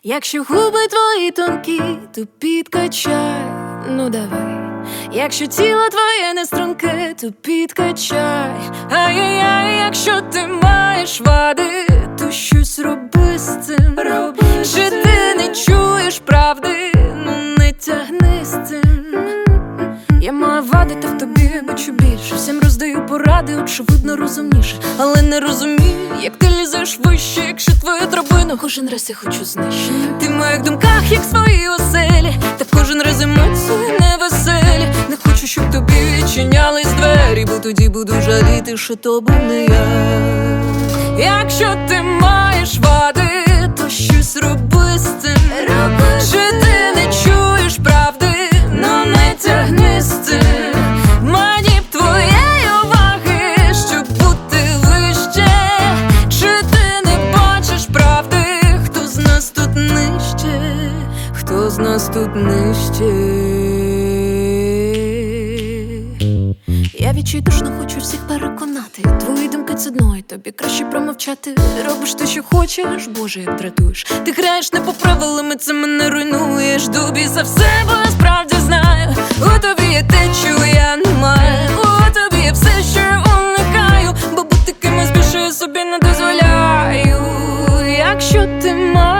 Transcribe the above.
Якщо губи твої тонкі, то підкачай, ну давай. Якщо тіло твоє не струнке, то підкачай. Ай-яй-яй, якщо ти маєш вади, то щось роби з цим. Чи ти не чуєш правди, ну не тягни з цим. Я маю вади, та в тобі бачу більше. Всім роздаю поради, очевидно розумніше. Але не розумію, як ти лізеш вище, якщо твою драбину кожен раз я хочу знищити. Ти в моїх думках, як свої оселі, та кожен раз емоції невеселі. Не хочу, щоб тобі відчинялись двері, бо тоді буду жаліти, що то був не я. Якщо ти маєш вади, то щось роби з цим. Чи ти не чуєш правди, ну не тягни з цим. Мені б твоєї уваги, щоб бути вище. Чи ти не бачиш правди, хто з нас тут нижче? Хто з нас тут нижче? Я відчайдушно хочу всіх переконати. Твої думки це дно, і тобі краще промовчати. Робиш те, що хочеш, Боже, як дратуєш. Ти граєш не по правилам, і це мене руйнуєш. До біса все, бо я справді знаю. У тобі є те, чого я не маю. У тобі є все, що я уникаю, бо бути кимось більше я собі не дозволяю. Якщо ти маєш